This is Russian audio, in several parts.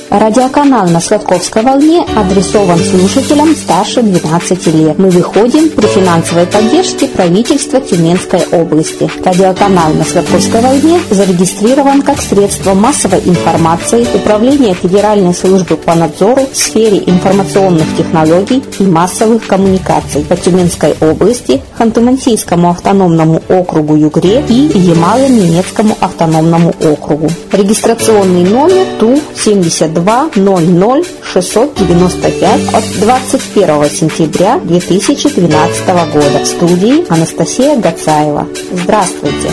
Радиоканал на Сладковской волне адресован слушателям старше 12 лет. Мы выходим при финансовой поддержке правительства Тюменской области. Радиоканал на Сладковской волне зарегистрирован как средство массовой информации Управления Федеральной службы по надзору в сфере информационных технологий и массовых коммуникаций по Тюменской области, Ханты-Мансийскому автономному округу Югре и Ямало-Ненецкому автономному округу. Регистрационный номер ТУ-72 00 695 от 21 сентября 2012 года. В студии Анастасия Гацаева. Здравствуйте!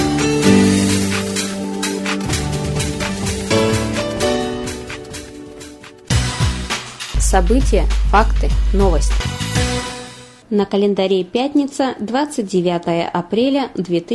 События, факты, новости. На календаре пятница, 29 апреля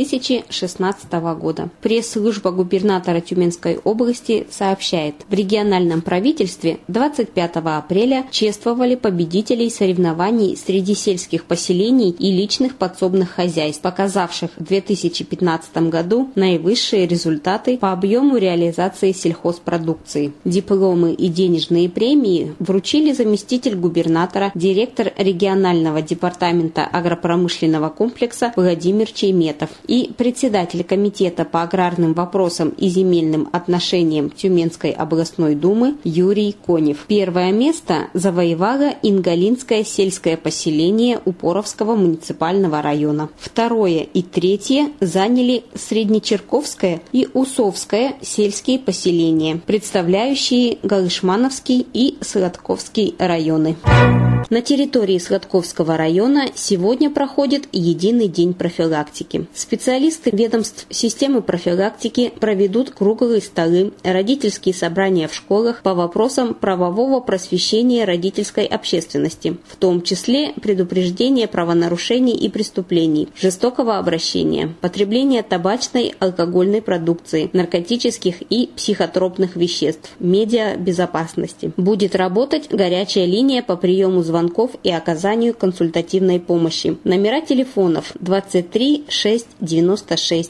2016 года. Пресс-служба губернатора Тюменской области сообщает, в региональном правительстве 25 апреля чествовали победителей соревнований среди сельских поселений и личных подсобных хозяйств, показавших в 2015 году наивысшие результаты по объему реализации сельхозпродукции. Дипломы и денежные премии вручили заместитель губернатора, директор регионального департамента агропромышленного комплекса Владимир Чейметов и председатель комитета по аграрным вопросам и земельным отношениям Тюменской областной думы Юрий Конев. Первое место завоевало Ингалинское сельское поселение Упоровского муниципального района. Второе и третье заняли Среднечерковское и Усовское сельские поселения, представляющие Галышмановский и Сладковский районы. На территории Сладковского района сегодня проходит единый день профилактики. Специалисты ведомств системы профилактики проведут круглые столы, родительские собрания в школах по вопросам правового просвещения родительской общественности, в том числе предупреждения правонарушений и преступлений, жестокого обращения, потребления табачной, алкогольной продукции, наркотических и психотропных веществ, медиабезопасности. Будет работать горячая линия по приему звонков и оказанию консультативной помощи. Номера телефонов 23 6 96,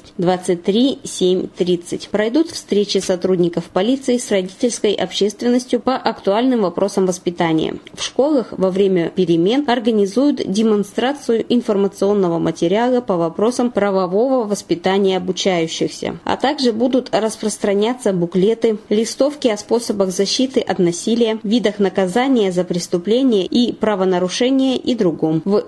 23 7 30. Пройдут встречи сотрудников полиции с родительской общественностью по актуальным вопросам воспитания. В школах во время перемен организуют демонстрацию информационного материала по вопросам правового воспитания обучающихся, а также будут распространяться буклеты, листовки о способах защиты от насилия, видах наказания за преступления и правонарушения и другом. В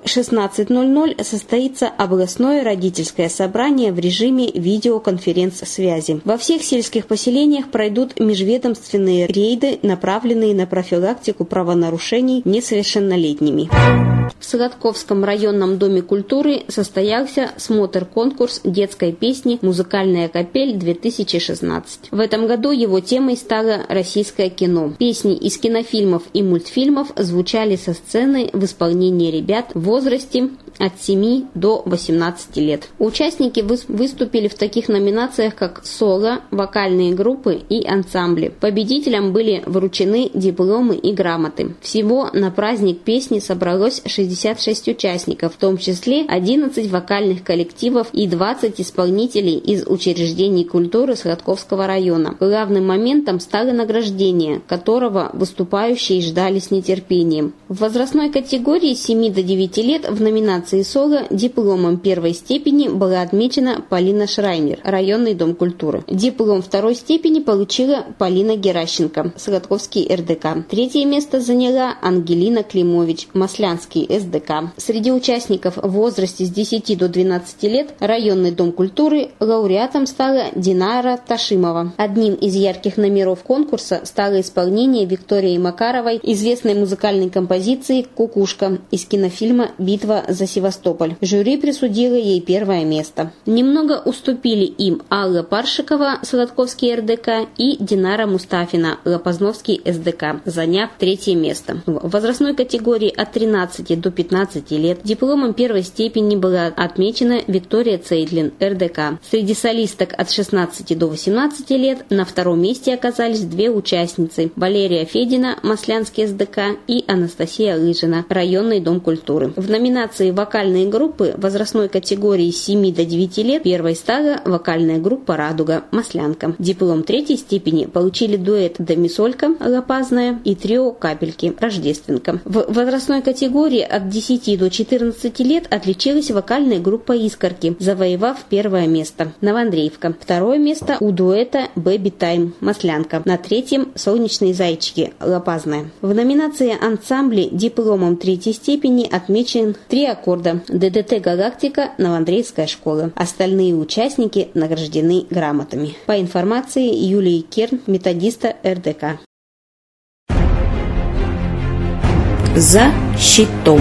16:00 состоится областное родительское собрание в режиме видеоконференц-связи. Во всех сельских поселениях пройдут межведомственные рейды, направленные на профилактику правонарушений несовершеннолетними. В Сладковском районном доме культуры состоялся смотр-конкурс детской песни «Музыкальная капель-2016». В этом году его темой стало российское кино. Песни из кинофильмов и мультфильмов звучали со сцены в исполнении ребят в возрасте от 7 до 18 лет. Участники выступили в таких номинациях, как соло, вокальные группы и ансамбли. Победителям были вручены дипломы и грамоты. Всего на праздник песни собралось 66 участников, в том числе 11 вокальных коллективов и 20 исполнителей из учреждений культуры Сладковского района. Главным моментом стало награждение, которого выступающие ждали с нетерпением. В возрастной категории с 7 до 9 лет в номинации соло дипломом первой степени была отмечена Полина Шрайнер, районный дом культуры. Диплом второй степени получила Полина Геращенко, Сладковский РДК. Третье место заняла Ангелина Климович, Маслянский СДК. Среди участников в возрасте с 10 до 12 лет районный дом культуры лауреатом стала Динара Ташимова. Одним из ярких номеров конкурса стало исполнение Викторией Макаровой известной музыкальной композиции «Кукушка» из кинофильма «Битва за Севастополь». Жюри присудило ей первое место. Немного уступили им Алла Паршикова, Сладковский РДК, и Динара Мустафина, Лопозновский СДК, заняв третье место. В возрастной категории от 13 до 15 лет дипломом первой степени была отмечена Виктория Цейдлин, РДК. Среди солисток от 16 до 18 лет на втором месте оказались две участницы – Валерия Федина, Маслянский СДК, и Анастасия Лыжина, районный дом культуры. В номинации вокальные группы возрастной категории с 7 до 9 лет первой стала вокальная группа «Радуга» «Маслянка». Диплом 3-й степени получили дуэт «Домисолька» «Лопазная» и трио «Капельки» «Рождественка». В возрастной категории от 10 до 14 лет отличилась вокальная группа «Искорки», завоевав первое место «Новоандреевка». Второе место у дуэта «Бэби Тайм» «Маслянка». На 3-м «Солнечные зайчики» «Лопазная». В номинации ансамбли дипломом 3-й степени отмечен 3 аккорда ДДТ «Галактика», Новоандреевская школа. Остальные участники награждены грамотами. По информации Юлии Керн, методиста РДК. За щитом.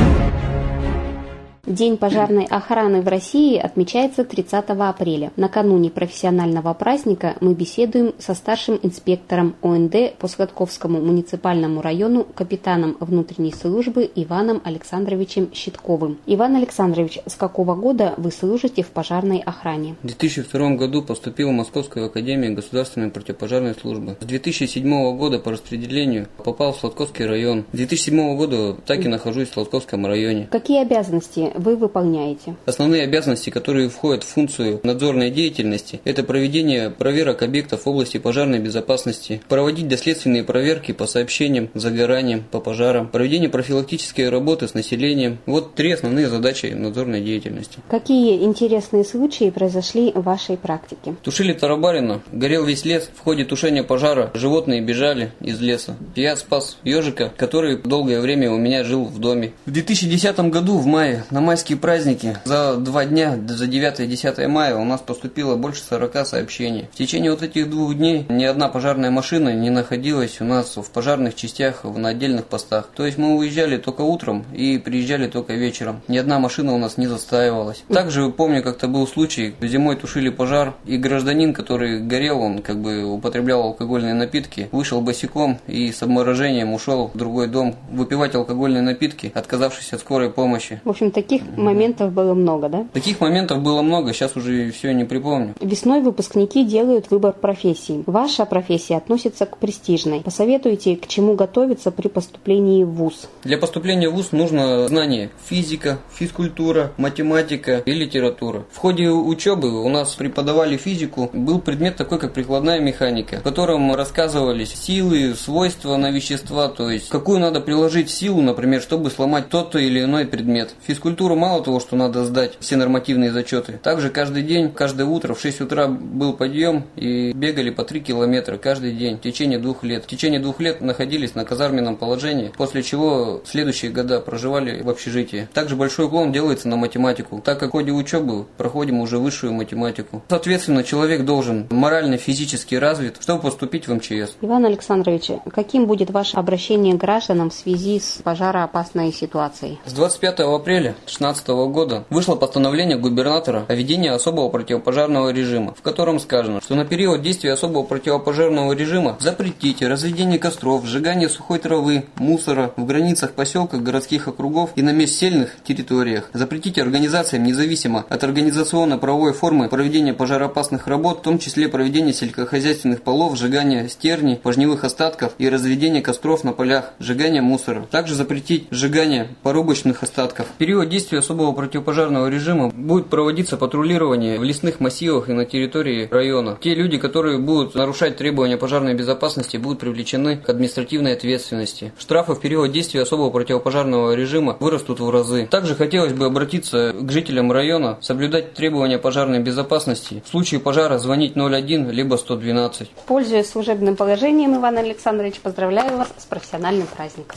День пожарной охраны в России отмечается 30 апреля. Накануне профессионального праздника мы беседуем со старшим инспектором ОНД по Сладковскому муниципальному району, капитаном внутренней службы Иваном Александровичем Щитковым. Иван Александрович, с какого года вы служите в пожарной охране? В 2002 году поступил в Московскую академию государственной противопожарной службы. С 2007 года по распределению попал в Сладковский район. С 2007 года так и нахожусь в Сладковском районе. Какие обязанности вы выполняете? Основные обязанности, которые входят в функцию надзорной деятельности, это проведение проверок объектов в области пожарной безопасности, проводить доследственные проверки по сообщениям, загораниям, по пожарам, проведение профилактической работы с населением. Вот 3 основные задачи надзорной деятельности. Какие интересные случаи произошли в вашей практике? Тушили тарабарину, горел весь лес. В ходе тушения пожара животные бежали из леса. Я спас ежика, который долгое время у меня жил в доме. В 2010 году в мае на майские праздники за 2 дня, за 9 и 10 мая у нас поступило больше 40 сообщений. В течение вот этих 2 дней ни одна пожарная машина не находилась у нас в пожарных частях на отдельных постах. То есть мы уезжали только утром и приезжали только вечером. Ни одна машина у нас не застаивалась. Также помню, как-то был случай, зимой тушили пожар, и гражданин, который горел, он употреблял алкогольные напитки, вышел босиком и с обморожением ушел в другой дом выпивать алкогольные напитки, отказавшись от скорой помощи. В общем, таких моментов было много, да? Таких моментов было много, сейчас уже все не припомню. Весной выпускники делают выбор профессии. Ваша профессия относится к престижной. Посоветуйте, к чему готовиться при поступлении в вуз? Для поступления в вуз нужно знание физика, физкультура, математика и литература. В ходе учебы у нас преподавали физику. Был предмет такой, как прикладная механика, в котором рассказывались силы, свойства на вещества, то есть какую надо приложить силу, например, чтобы сломать тот или иной предмет. Физкультуру мало того, что надо сдать все нормативные зачеты. Также каждый день, каждое утро в 6 утра был подъем и бегали по 3 километра каждый день в течение 2 лет. В течение 2 лет находились на казарменном положении, после чего следующие года проживали в общежитии. Также большой уклон делается на математику, так как в ходе учебы проходим уже высшую математику. Соответственно, человек должен морально-физически развит, чтобы поступить в МЧС. Иван Александрович, каким будет ваше обращение к гражданам в связи с пожароопасной ситуацией? С 25 апреля 2016 года вышло постановление губернатора о введении особого противопожарного режима, в котором сказано, что на период действия особого противопожарного режима запретить разведение костров, сжигание сухой травы, мусора в границах поселков, городских округов и на межсельных территориях. Запретить организациям, независимо от организационно-правовой формы проведения пожароопасных работ, в том числе проведение сельскохозяйственных полов, сжигание стерни, пожневых остатков и разведение костров на полях, сжигание мусора. Также запретить сжигание порубочных остатков. В период действия особого противопожарного режима будет проводиться патрулирование в лесных массивах и на территории района. Те люди, которые будут нарушать требования пожарной безопасности, будут привлечены к административной ответственности. Штрафы в период действия особого противопожарного режима вырастут в разы. Также хотелось бы обратиться к жителям района, соблюдать требования пожарной безопасности. В случае пожара звонить 01 либо 112. Пользуясь служебным положением, Иван Александрович, поздравляю вас с профессиональным праздником.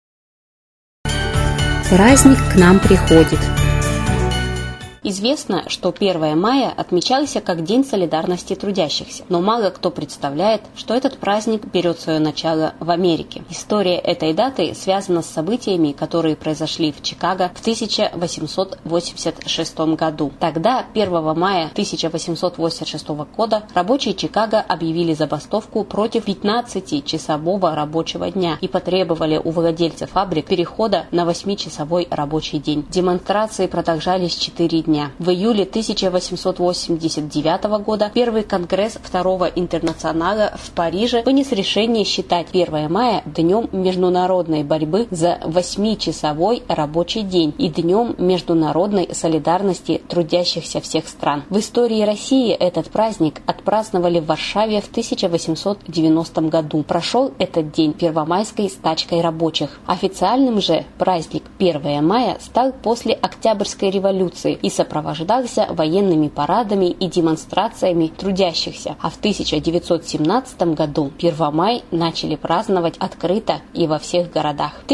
Праздник к нам приходит. Известно, что 1 мая отмечался как День солидарности трудящихся, но мало кто представляет, что этот праздник берет свое начало в Америке. История этой даты связана с событиями, которые произошли в Чикаго в 1886 году. Тогда, 1 мая 1886 года, рабочие Чикаго объявили забастовку против 15-часового рабочего дня и потребовали у владельцев фабрик перехода на 8-часовой рабочий день. Демонстрации продолжались 4 дня. дня. В июле 1889 года Первый конгресс Второго интернационала в Париже вынес решение считать 1 мая днем международной борьбы за 8-часовой рабочий день и днем международной солидарности трудящихся всех стран. В истории России этот праздник отпраздновали в Варшаве в 1890 году. Прошел этот день первомайской стачкой рабочих. Официальным же праздник 1 мая стал после Октябрьской революции и сопровождался военными парадами и демонстрациями трудящихся. А в 1917 году 1 май начали праздновать открыто и во всех городах. В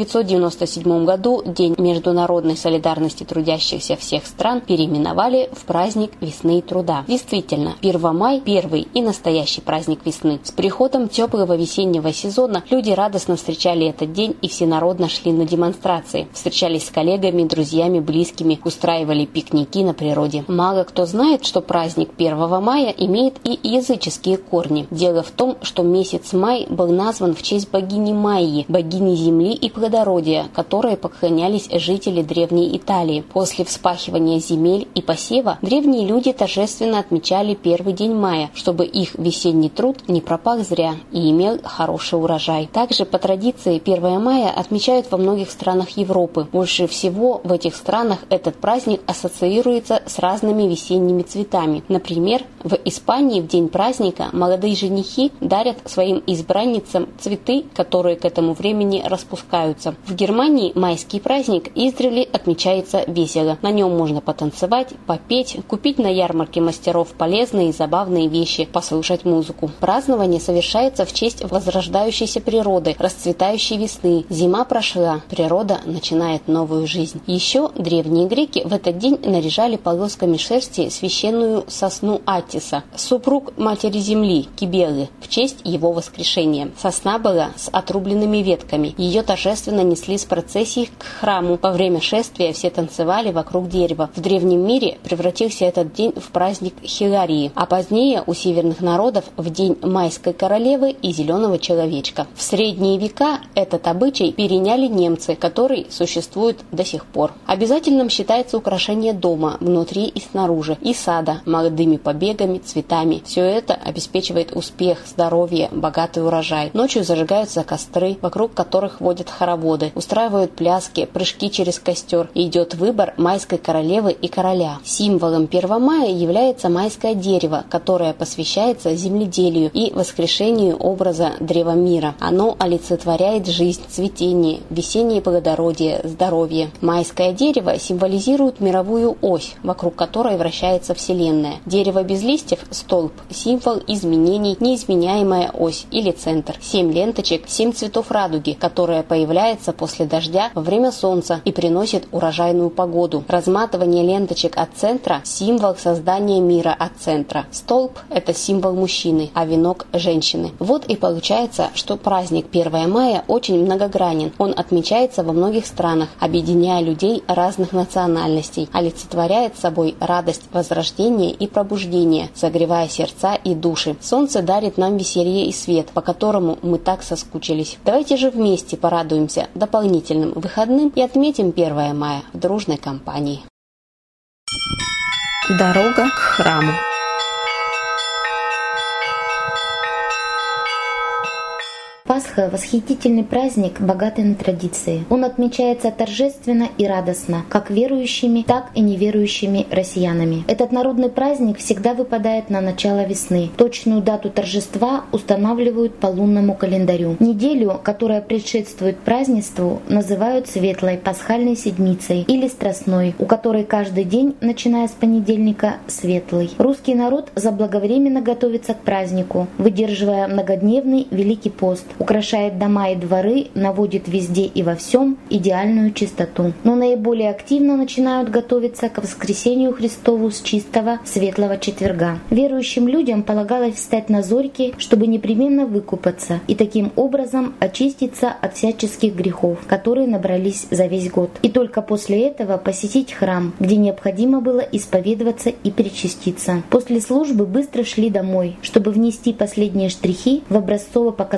1997 году День международной солидарности трудящихся всех стран переименовали в праздник весны и труда. Действительно, 1 май – первый и настоящий праздник весны. С приходом теплого весеннего сезона люди радостно встречали этот день и всенародно шли на демонстрации. Встречались с коллегами, друзьями, близкими, устраивали пикники на природе. Мало кто знает, что праздник 1 мая имеет и языческие корни. Дело в том, что месяц май был назван в честь богини Майи, богини земли и плодородия, которой поклонялись жители Древней Италии. После вспахивания земель и посева древние люди торжественно отмечали первый день мая, чтобы их весенний труд не пропал зря и имел хороший урожай. Также по традиции 1 мая отмечают во многих странах Европы. Больше всего в этих странах этот праздник ассоциируется с разными весенними цветами. Например, в Испании в день праздника молодые женихи дарят своим избранницам цветы, которые к этому времени распускаются. В Германии майский праздник издревле отмечается весело. На нем можно потанцевать, попеть, купить на ярмарке мастеров полезные и забавные вещи, послушать музыку. Празднование совершается в честь возрождающейся природы, расцветающей весны. Зима прошла, природа начинает новую жизнь. Еще древние греки в этот день наряжали полосками шерсти священную сосну Аттиса, супруг матери земли, Кибелы, в честь его воскрешения. Сосна была с отрубленными ветками. Ее торжественно несли с процессией к храму. Во время шествия все танцевали вокруг дерева. В древнем мире превратился этот день в праздник Хиларии, а позднее у северных народов в день майской королевы и зеленого человечка. В средние века этот обычай переняли немцы, который существует до сих пор. Обязательным считается украшение дома внутри и снаружи, и сада молодыми побегами, цветами. Все это обеспечивает успех, здоровье, богатый урожай. Ночью зажигаются костры, вокруг которых водят хороводы, устраивают пляски, прыжки через костер, и идет выбор майской королевы и короля. Символом 1 мая является майское дерево, которое посвящается земледелию и воскрешению образа древа мира. Оно олицетворяет жизнь, цветение, весеннее плодородие, здоровье. Майское дерево символизирует мировую ось, вокруг которой вращается Вселенная. Дерево без листьев – столб, символ изменений, неизменяемая ось или центр. 7 ленточек – 7 цветов радуги, которая появляется после дождя во время солнца и приносит урожайную погоду. Разматывание ленточек от центра – символ создания мира от центра. Столб – это символ мужчины, а венок – женщины. Вот и получается, что праздник 1 мая очень многогранен. Он отмечается во многих странах, объединяя людей разных национальностей, олицетворяет собой радость возрождения и пробуждения, согревая сердца и души. Солнце дарит нам веселье и свет, по которому мы так соскучились. Давайте же вместе порадуемся дополнительным выходным и отметим 1 мая в дружной компании. Дорога к храму. Пасха – восхитительный праздник, богатый на традиции. Он отмечается торжественно и радостно, как верующими, так и неверующими россиянами. Этот народный праздник всегда выпадает на начало весны. Точную дату торжества устанавливают по лунному календарю. Неделю, которая предшествует празднеству, называют Светлой Пасхальной Седмицей или Страстной, у которой каждый день, начиная с понедельника, светлый. Русский народ заблаговременно готовится к празднику, выдерживая многодневный Великий пост, украшает дома и дворы, наводит везде и во всем идеальную чистоту. Но наиболее активно начинают готовиться к воскресению Христову с чистого светлого четверга. Верующим людям полагалось встать на зорьки, чтобы непременно выкупаться и таким образом очиститься от всяческих грехов, которые набрались за весь год. И только после этого посетить храм, где необходимо было исповедоваться и причаститься. После службы быстро шли домой, чтобы внести последние штрихи в образцово-показательном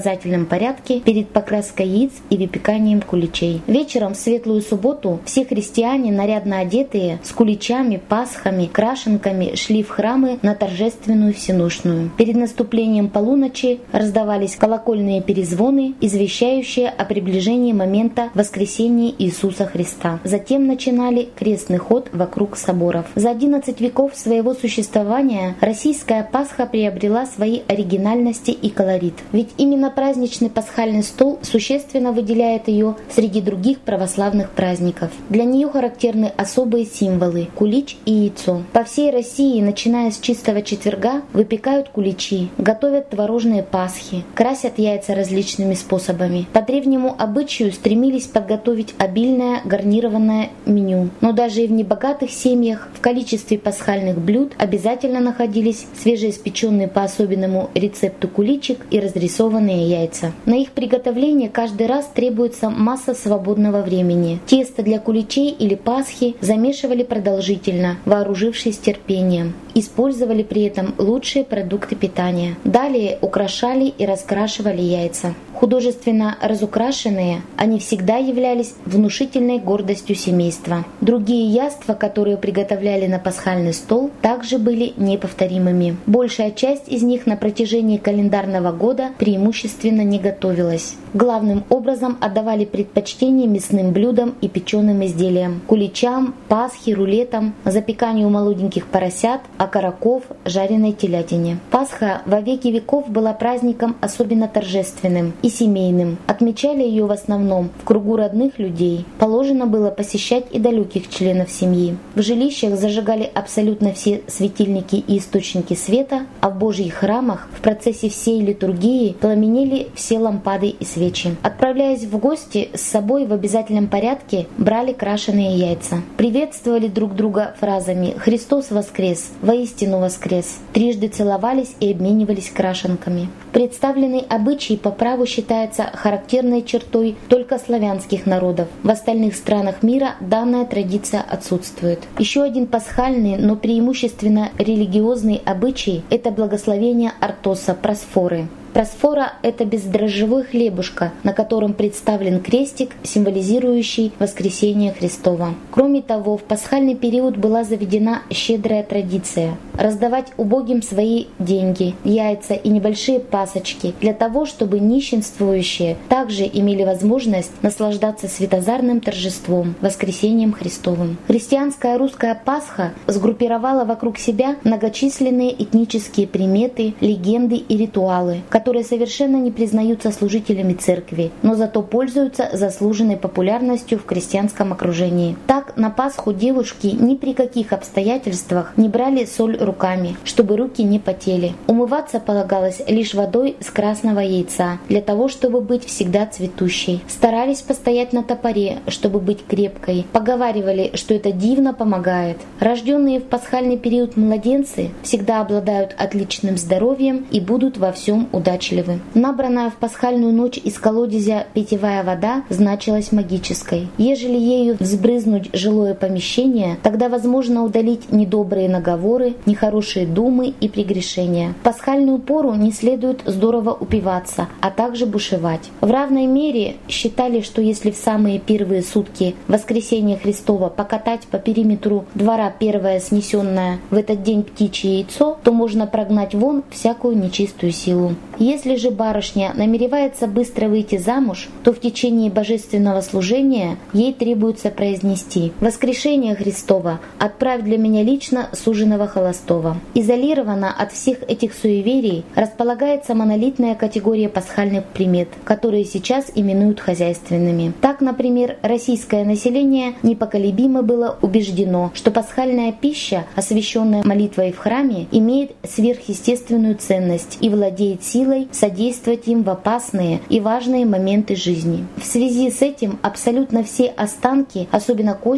обязательном порядке перед покраской яиц и выпеканием куличей. Вечером в Светлую Субботу все христиане, нарядно одетые, с куличами, пасхами, крашенками, шли в храмы на торжественную всенощную. Перед наступлением полуночи раздавались колокольные перезвоны, извещающие о приближении момента воскресения Иисуса Христа. Затем начинали крестный ход вокруг соборов. За 11 веков своего существования российская Пасха приобрела свои оригинальности и колорит. Ведь именно праздничный пасхальный стол существенно выделяет ее среди других православных праздников. Для нее характерны особые символы – кулич и яйцо. По всей России, начиная с чистого четверга, выпекают куличи, готовят творожные пасхи, красят яйца различными способами. По древнему обычаю стремились подготовить обильное гарнированное меню. Но даже и в небогатых семьях в количестве пасхальных блюд обязательно находились свежеиспеченные по особенному рецепту куличик и разрисованные яйца. На их приготовление каждый раз требуется масса свободного времени. Тесто для куличей или пасхи замешивали продолжительно, вооружившись терпением. Использовали при этом лучшие продукты питания. Далее украшали и раскрашивали яйца. Художественно разукрашенные, они всегда являлись внушительной гордостью семейства. Другие яства, которые приготовляли на пасхальный стол, также были неповторимыми. Большая часть из них на протяжении календарного года преимущественно не готовилась. Главным образом отдавали предпочтение мясным блюдам и печеным изделиям, куличам, пасхе, рулетам, запеканию молоденьких поросят, окороков, жареной телятине. Пасха во веки веков была праздником особенно торжественным и семейным. Отмечали ее в основном в кругу родных людей. Положено было посещать и далеких членов семьи. В жилищах зажигали абсолютно все светильники и источники света, а в Божьих храмах в процессе всей литургии пламенели все лампады и свечи. Отправляясь в гости, с собой в обязательном порядке брали крашеные яйца. Приветствовали друг друга фразами «Христос воскрес», «Воистину воскрес». Трижды целовались и обменивались крашенками. Представленный обычай по праву считается характерной чертой только славянских народов. В остальных странах мира данная традиция отсутствует. Еще один пасхальный, но преимущественно религиозный обычай – это благословение Артоса, просфоры. Просфора – это бездрожжевой хлебушка, на котором представлен крестик, символизирующий воскресение Христово. Кроме того, в пасхальный период была заведена щедрая традиция – раздавать убогим свои деньги, яйца и небольшие пасочки для того, чтобы нищенствующие также имели возможность наслаждаться светозарным торжеством – воскресением Христовым. Христианская русская Пасха сгруппировала вокруг себя многочисленные этнические приметы, легенды и ритуалы, которые совершенно не признаются служителями церкви, но зато пользуются заслуженной популярностью в крестьянском окружении. Так, на Пасху девушки ни при каких обстоятельствах не брали соль руками, чтобы руки не потели. Умываться полагалось лишь водой с красного яйца, для того, чтобы быть всегда цветущей. Старались постоять на топоре, чтобы быть крепкой. Поговаривали, что это дивно помогает. Рожденные в пасхальный период младенцы всегда обладают отличным здоровьем и будут во всем удачливы. Набранная в пасхальную ночь из колодезя питьевая вода значилась магической. Ежели ею взбрызнуть жилое помещение, тогда возможно удалить недобрые наговоры, нехорошие думы и прегрешения. В пасхальную пору не следует здорово упиваться, а также бушевать. В равной мере считали, что если в самые первые сутки воскресения Христова покатать по периметру двора первое снесенное в этот день птичье яйцо, то можно прогнать вон всякую нечистую силу. Если же барышня намеревается быстро выйти замуж, то в течение божественного служения ей требуется произнести «Воскрешение Христово, отправь для меня лично суженого холостого». Изолированно от всех этих суеверий располагается монолитная категория пасхальных примет, которые сейчас именуют хозяйственными. Так, например, российское население непоколебимо было убеждено, что пасхальная пища, освященная молитвой в храме, имеет сверхъестественную ценность и владеет силой содействовать им в опасные и важные моменты жизни. В связи с этим абсолютно все останки, особенно кости,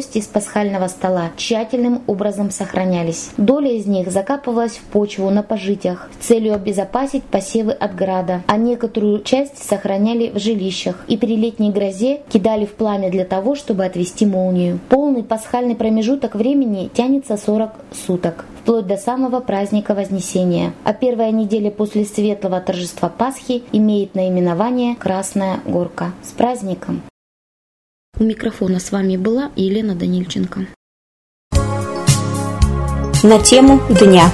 кости с пасхального стола тщательным образом сохранялись. Доля из них закапывалась в почву на пожитях с целью обезопасить посевы от града, а некоторую часть сохраняли в жилищах и при летней грозе кидали в пламя для того, чтобы отвести молнию. Полный пасхальный промежуток времени тянется 40 суток, вплоть до самого праздника Вознесения, а первая неделя после светлого торжества Пасхи имеет наименование «Красная горка». С праздником! У микрофона с вами была Елена Данильченко. На тему дня.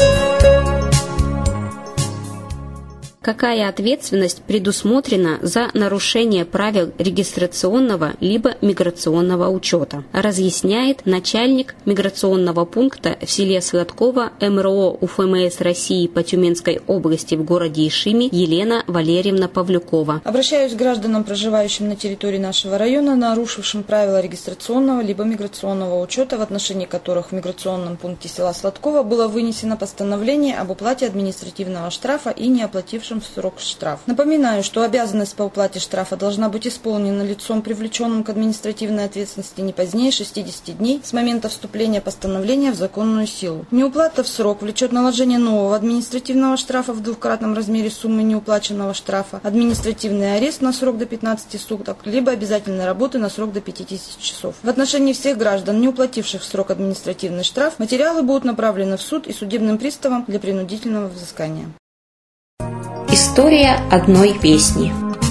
Какая ответственность предусмотрена за нарушение правил регистрационного либо миграционного учета? Разъясняет начальник миграционного пункта в селе Сладково МРО УФМС России по Тюменской области в городе Ишиме Елена Валерьевна Павлюкова. Обращаюсь к гражданам, проживающим на территории нашего района, нарушившим правила регистрационного либо миграционного учета, в отношении которых в миграционном пункте села Сладково было вынесено постановление об уплате административного штрафа и не оплатившим в срок штраф. Напоминаю, что обязанность по уплате штрафа должна быть исполнена лицом, привлеченным к административной ответственности не позднее 60 дней с момента вступления постановления в законную силу. Неуплата в срок влечет наложение нового административного штрафа в двукратном размере суммы неуплаченного штрафа, административный арест на срок до 15 суток, либо обязательной работы на срок до 50 часов. В отношении всех граждан, не уплативших в срок административный штраф, материалы будут направлены в суд и судебным приставам для принудительного взыскания. История одной песни.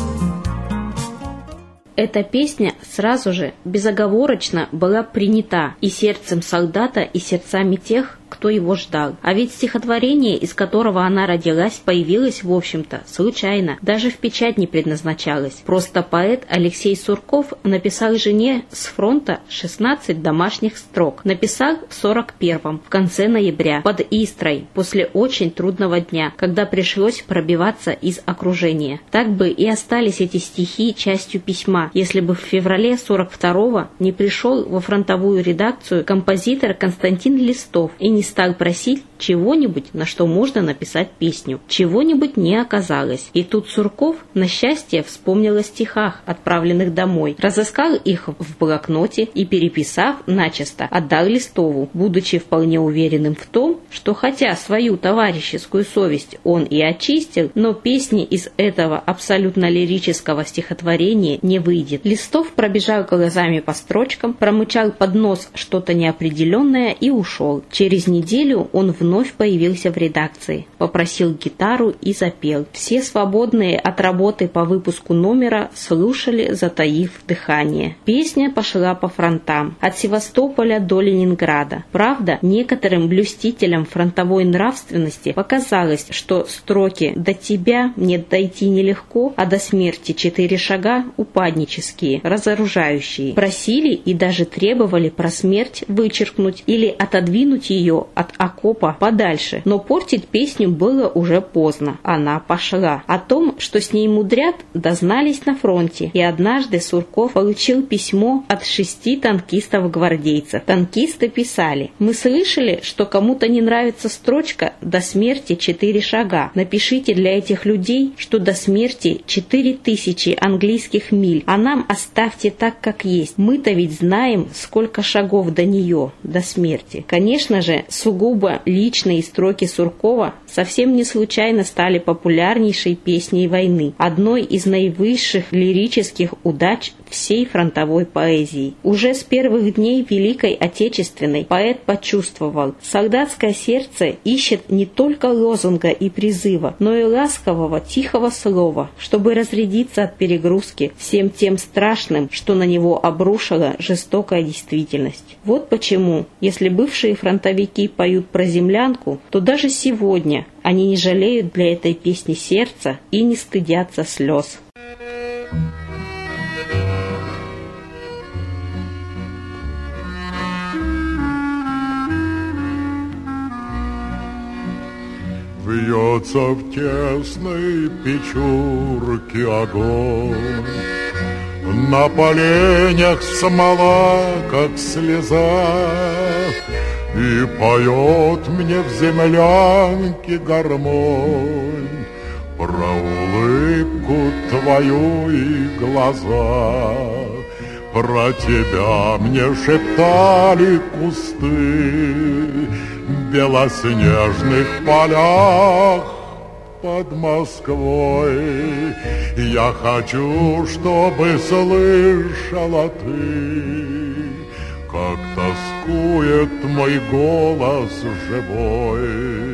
Эта песня сразу же, безоговорочно была принята и сердцем солдата, и сердцами тех, кто его ждал. А ведь стихотворение, из которого она родилась, появилось, в общем-то, случайно. Даже в печать не предназначалось. Просто поэт Алексей Сурков написал жене с фронта 16 домашних строк. Написал в 41-м, в конце ноября, под Истрой, после очень трудного дня, когда пришлось пробиваться из окружения. Так бы и остались эти стихи частью письма, если бы в феврале 42-го не пришел во фронтовую редакцию композитор Константин Листов и не стал просить чего-нибудь, на что можно написать песню. Чего-нибудь не оказалось. И тут Сурков, на счастье, вспомнил о стихах, отправленных домой, разыскал их в блокноте и, переписав начисто, отдал Листову, будучи вполне уверенным в том, что хотя свою товарищескую совесть он и очистил, но песни из этого абсолютно лирического стихотворения не выйдет. Листов пробежал глазами по строчкам, промычал под нос что-то неопределенное и ушел. Через неделю он вновь появился в редакции, попросил гитару и запел. Все свободные от работы по выпуску номера слушали, затаив дыхание. Песня пошла по фронтам, от Севастополя до Ленинграда. Правда, некоторым блюстителям фронтовой нравственности показалось, что строки «до тебя мне дойти нелегко, а до смерти 4 шага» упаднические, разоружающие. Просили и даже требовали про смерть вычеркнуть или отодвинуть ее от окопа подальше, но портить песню было уже поздно. Она пошла. О том, что с ней мудрят, дознались на фронте, и однажды Сурков получил письмо от 6 танкистов-гвардейцев. Танкисты писали: «Мы слышали, что кому-то не нравится строчка «до смерти 4 шага». Напишите для этих людей, что до смерти 4000 английских миль, а нам оставьте так, как есть. Мы-то ведь знаем, сколько шагов до нее, до смерти». Конечно же, сугубо личные строки Суркова совсем не случайно стали популярнейшей песней войны, одной из наивысших лирических удач всей фронтовой поэзии. Уже с первых дней Великой Отечественной поэт почувствовал: солдатское сердце ищет не только лозунга и призыва, но и ласкового, тихого слова, чтобы разрядиться от перегрузки всем тем страшным, что на него обрушила жестокая действительность. Вот почему, если бывшие фронтовики поют про землянку, то даже сегодня они не жалеют для этой песни сердца и не стыдятся слез. Вьется в тесной печурке огонь, на поленях смола, как слеза, и поет мне в землянке гармонь про улыбку твою и глаза. Про тебя мне шептали кусты в белоснежных полях под Москвой. Я хочу, чтобы слышала ты, как тоскует мой голос живой.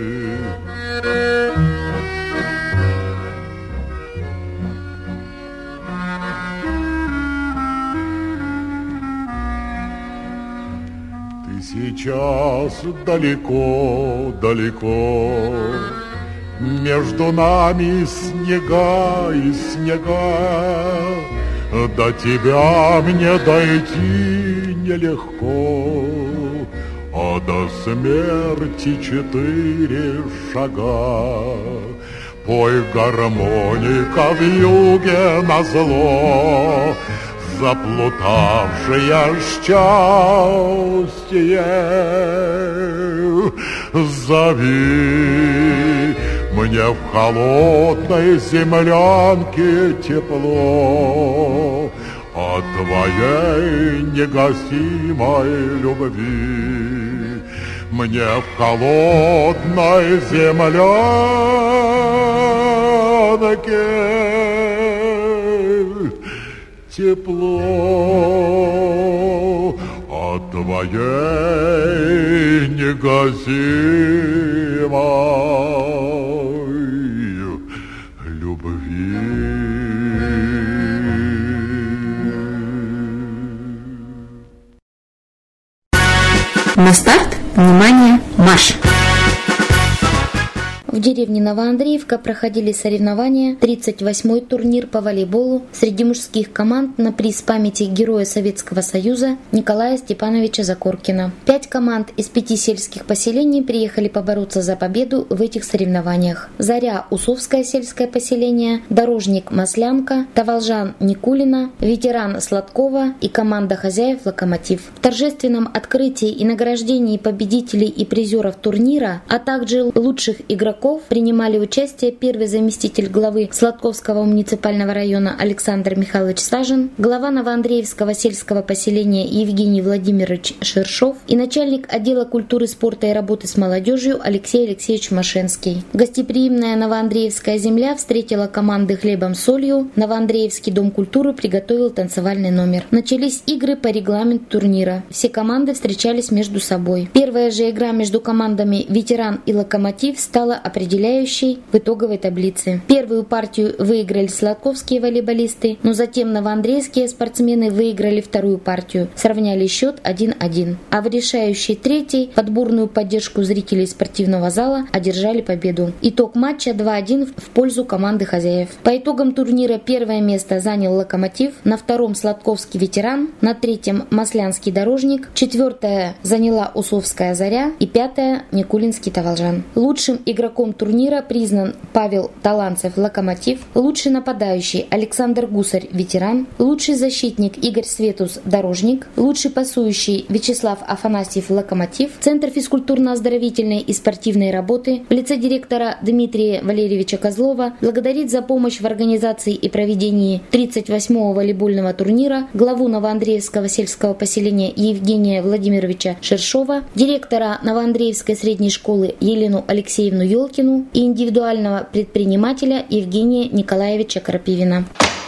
Сейчас далеко-далеко, между нами снега и снега, до тебя мне дойти нелегко, а до смерти 4 шага. Пой, гармоника, вьюге назло, заплутавшее счастье, зови мне в холодной землянке тепло от твоей негасимой любви. Мне в холодной землянке тепло от твоей негасимой любви. На старт, внимание, марш! В деревне Новоандреевка проходили соревнования 38-й турнир по волейболу среди мужских команд на приз памяти Героя Советского Союза Николая Степановича Закоркина. 5 команд из 5 сельских поселений приехали побороться за победу в этих соревнованиях. Заря – Усовское сельское поселение, Дорожник – Маслянка, Таволжан – Никулина, Ветеран – Сладкова и команда хозяев «Локомотив». В торжественном открытии и награждении победителей и призеров турнира, а также лучших игроков принимали участие первый заместитель главы Сладковского муниципального района Александр Михайлович Сажин, глава Новоандреевского сельского поселения Евгений Владимирович Шершов и начальник отдела культуры, спорта и работы с молодежью Алексей Алексеевич Машенский. Гостеприимная Новоандреевская земля встретила команды хлебом-солью. Новоандреевский дом культуры приготовил танцевальный номер. Начались игры по регламенту турнира. Все команды встречались между собой. Первая же игра между командами «Ветеран» и «Локомотив» стала определяющей в итоговой таблице. Первую партию выиграли сладковские волейболисты, но затем новоандрейские спортсмены выиграли вторую партию, сравняли счет 1-1. А в решающей третьей под бурную поддержку зрителей спортивного зала одержали победу. Итог матча 2-1 в пользу команды хозяев. По итогам турнира первое место занял «Локомотив», на втором Сладковский «Ветеран», на третьем Маслянский «Дорожник», четвертое заняла Усовская «Заря» и пятое Никулинский «Таволжан». Лучшим игроком турнира признан Павел Таланцев «Локомотив», лучший нападающий Александр Гусарь «Ветеран», лучший защитник Игорь Светус «Дорожник», лучший пасующий Вячеслав Афанасьев «Локомотив», Центр физкультурно-оздоровительной и спортивной работы в лице директора Дмитрия Валерьевича Козлова благодарит за помощь в организации и проведении 38-го волейбольного турнира главу Новоандреевского сельского поселения Евгения Владимировича Шершова, директора Новоандреевской средней школы Елену Алексеевну Ёлкину и индивидуального предпринимателя Евгения Николаевича Крапивина.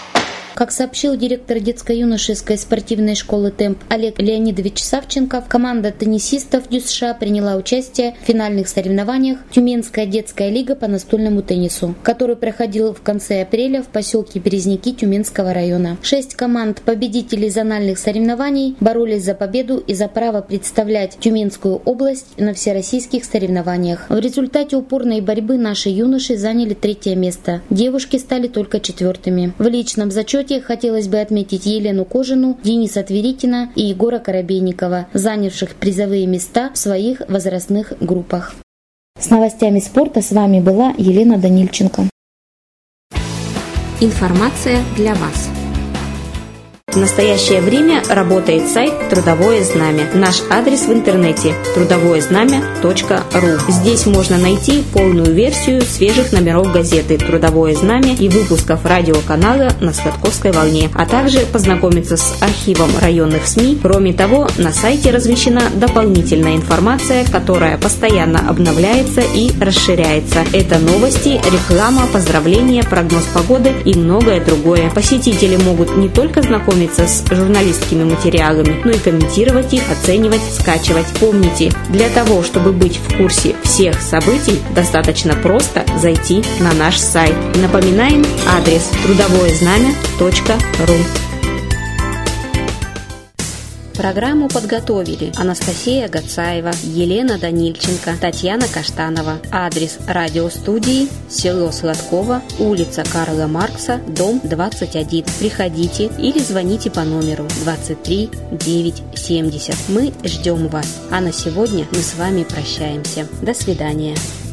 Как сообщил директор детско-юношеской спортивной школы «Темп» Олег Леонидович Савченков, команда теннисистов ДЮСШ приняла участие в финальных соревнованиях «Тюменская детская лига по настольному теннису», который проходил в конце апреля в поселке Березники Тюменского района. 6 команд победителей зональных соревнований боролись за победу и за право представлять Тюменскую область на всероссийских соревнованиях. В результате упорной борьбы наши юноши заняли 3-е место. Девушки стали только 4-ми. В личном зачете хотелось бы отметить Елену Кожину, Дениса Тверитина и Егора Коробейникова, занявших призовые места в своих возрастных группах. С новостями спорта с вами была Елена Данильченко. Информация для вас. В настоящее время работает сайт «Трудовое знамя». Наш адрес в интернете – трудовоезнамя.ру. Здесь можно найти полную версию свежих номеров газеты «Трудовое знамя» и выпусков радиоканала на Сладковской волне, а также познакомиться с архивом районных СМИ. Кроме того, на сайте размещена дополнительная информация, которая постоянно обновляется и расширяется. Это новости, реклама, поздравления, прогноз погоды и многое другое. Посетители могут не только знакомиться с журналистскими материалами, но и комментировать их, оценивать, скачивать. Помните, для того, чтобы быть в курсе всех событий, достаточно просто зайти на наш сайт. Напоминаем адрес трудовоезнамя.ру. Программу подготовили Анастасия Гацаева, Елена Данильченко, Татьяна Каштанова. Адрес радиостудии: село Сладково, улица Карла Маркса, дом 21. Приходите или звоните по номеру 23 970. Мы ждем вас. А на сегодня мы с вами прощаемся. До свидания.